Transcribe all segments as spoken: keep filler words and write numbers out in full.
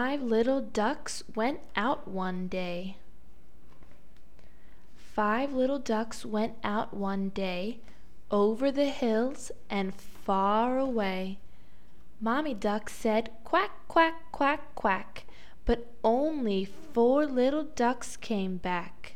Five little ducks went out one day. Five little ducks went out one day, over the hills and far away. Mommy Duck said, "Quack, quack, quack, quack," but only four little ducks came back.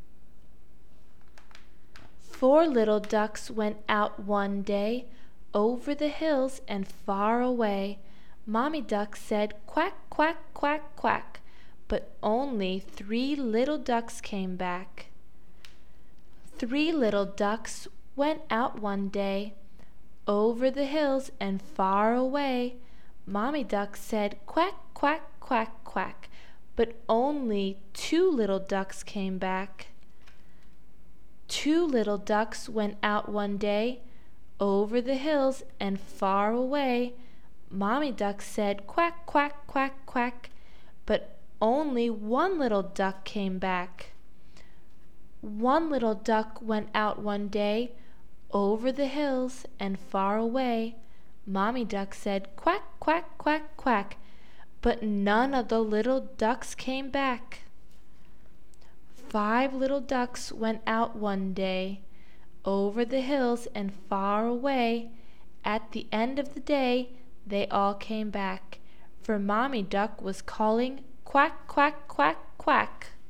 Four little ducks went out one day, over the hills and far away. Mommy Duck said, "Quack, quack, quack, quack," but only three little ducks came back. Three little ducks went out one day, over the hills and far away. Mommy Duck said, "Quack, quack, quack, quack," but only two little ducks came back. Two little ducks went out one day, over the hills and far away. Mommy Duck said, "Quack, quack, quack, quack," but only one little duck came back. One little duck went out one day, over the hills and far away. Mommy Duck said, "Quack, quack, quack, quack," but none of the little ducks came back. Five little ducks went out one day, over the hills and far away. At the end of the day, they all came back, for Mommy Duck was calling, "Quack, quack, quack, quack."